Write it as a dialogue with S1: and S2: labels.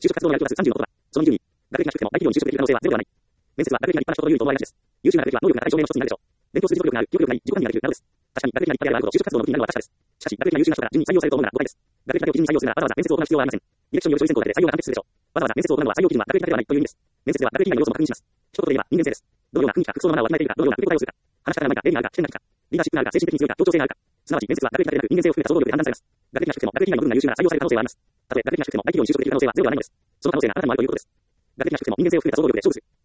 S1: 就職活動のやる気は30のことだ。その2に、学歴が低くても大企業に就職できる可能性はゼロではない。面接は学歴が立派な人と有利と思われがちです。優秀な学歴は能力が高い証明の一つになるでしょう。勉強する実力がある、記憶力がいい、自己管理ができるなどです。確かに学歴が立派であること、就職活動の武器になるのは確かです。しかし、学歴が優秀な人から順に採用されると思うなら誤解です。学歴だけを基準に採用するならわざわざ面接を行う必要はありません。ディレクションによる書類選考だけで採用が判定するでしょう。わざわざ面接を行うのは採用基準は学歴だけではないという意味です。面接では学歴以外の要素も確認します。一言で言えば人間性です。どのような雰囲気か服装のマナーをわきまえているか、どのような受け答えをするか、話し方がうまいか、礼儀があるか、視点があるか、リーダーシップがあるか、精神的に強いか、協調性があるか、すなわち面接は学歴だけでなく人間性を含めた総合力で判断されます。学歴が低くても学歴以外の部分が優秀なら採用される可能性はあります。たとえ学歴が低くても大企業に就職できる可能性はゼロではないのです。その可能性があなたにもあるということです。学歴が低くても人間性を含めた総合力で勝負する。